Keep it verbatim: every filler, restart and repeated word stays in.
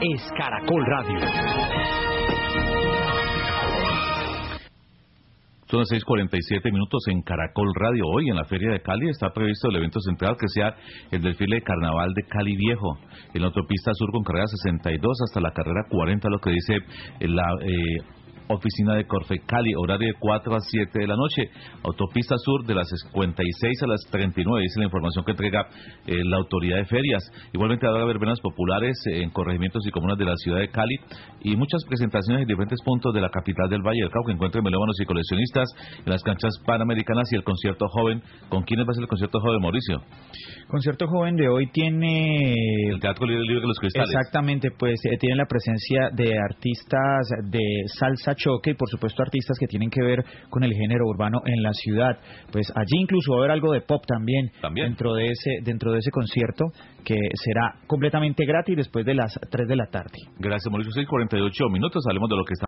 es Caracol Radio. Son las seis cuarenta y siete minutos en Caracol Radio. Hoy en la Feria de Cali está previsto el evento central que sea el desfile de Carnaval de Cali Viejo. En la autopista sur con carrera sesenta y dos hasta la carrera cuarenta, lo que dice la... Eh, Oficina de Corfe Cali, horario de cuatro a siete de la noche. Autopista Sur de las cincuenta y seis a las treinta y nueve, dice la información que entrega eh, la autoridad de ferias. Igualmente habrá verbenas populares en corregimientos y comunas de la ciudad de Cali y muchas presentaciones en diferentes puntos de la capital del Valle del Cauca. Encuentren melómanos y coleccionistas en las canchas panamericanas y el concierto joven. ¿Con quiénes va a ser el concierto joven, Mauricio? Concierto joven de hoy tiene... El Teatro Libre, Libre de los Cristales. Exactamente, pues eh, tiene la presencia de artistas de salsa choque y por supuesto artistas que tienen que ver con el género urbano en la ciudad. Pues allí incluso va a haber algo de pop también, ¿También? dentro de ese dentro de ese concierto que será completamente gratis después de las tres de la tarde. Gracias, Mauricio. seis cuarenta y ocho minutos, hablemos de lo que está